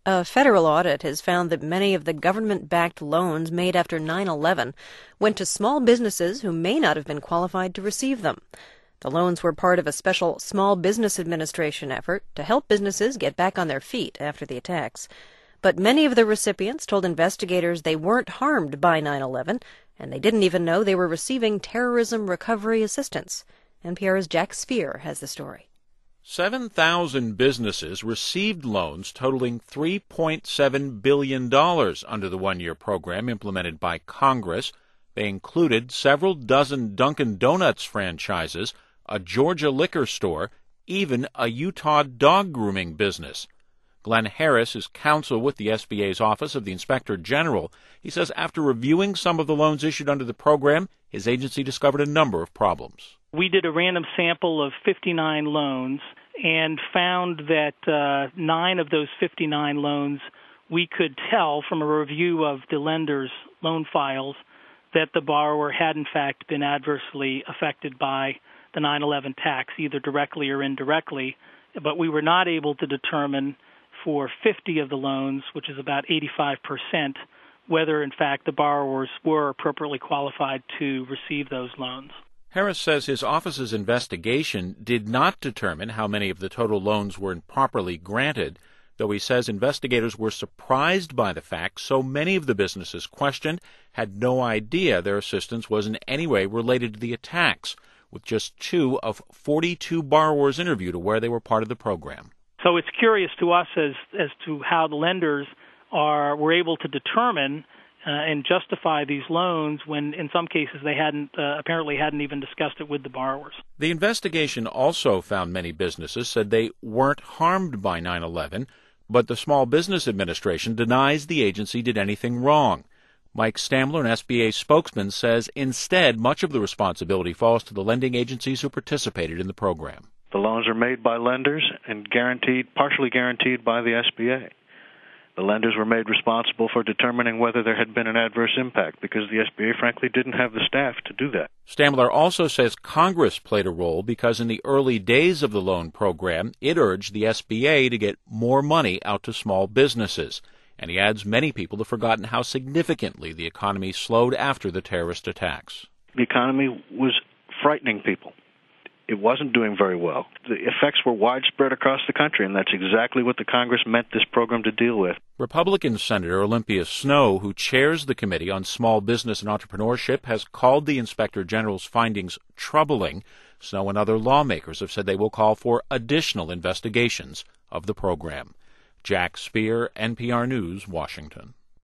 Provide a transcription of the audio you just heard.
A federal audit has found that many of the government-backed loans made after 9/11 went to small businesses who may not have been qualified to receive them. The loans were part of a special Small Business Administration effort to help businesses get back on their feet after the attacks. But many of the recipients told investigators they weren't harmed by 9/11, and they didn't even know they were receiving terrorism recovery assistance. NPR's Jack Speer has the story. 7,000 businesses received loans totaling $3.7 billion under the one-year program implemented by Congress. They included several dozen Dunkin' Donuts franchises, a Georgia liquor store, even a Utah dog grooming business. Glenn Harris is counsel with the SBA's Office of the Inspector General. He says after reviewing some of the loans issued under the program, his agency discovered a number of problems. We did a random sample of 59 loans and found that 9 of those 59 loans, we could tell from a review of the lender's loan files that the borrower had in fact been adversely affected by the 9/11 attacks, either directly or indirectly. But we were not able to determine for 50 of the loans, which is about 85%, whether in fact the borrowers were appropriately qualified to receive those loans. Harris says his office's investigation did not determine how many of the total loans were improperly granted, though he says investigators were surprised by the fact so many of the businesses questioned had no idea their assistance was in any way related to the attacks, with just 2 of 42 borrowers interviewed aware they were part of the program. So it's curious to us as to how the lenders were able to determine and justify these loans when in some cases they apparently hadn't even discussed it with the borrowers. The investigation also found many businesses said they weren't harmed by 9/11, but the Small Business Administration denies the agency did anything wrong. Mike Stamler, an SBA spokesman, says instead much of the responsibility falls to the lending agencies who participated in the program. The loans are made by lenders and partially guaranteed by the SBA. The lenders were made responsible for determining whether there had been an adverse impact because the SBA, frankly, didn't have the staff to do that. Stamler also says Congress played a role because in the early days of the loan program, it urged the SBA to get more money out to small businesses. And he adds many people have forgotten how significantly the economy slowed after the terrorist attacks. The economy was frightening people. It wasn't doing very well. The effects were widespread across the country, and that's exactly what the Congress meant this program to deal with. Republican Senator Olympia Snowe, who chairs the Committee on Small Business and Entrepreneurship, has called the Inspector General's findings troubling. Snowe and other lawmakers have said they will call for additional investigations of the program. Jack Speer, NPR News, Washington.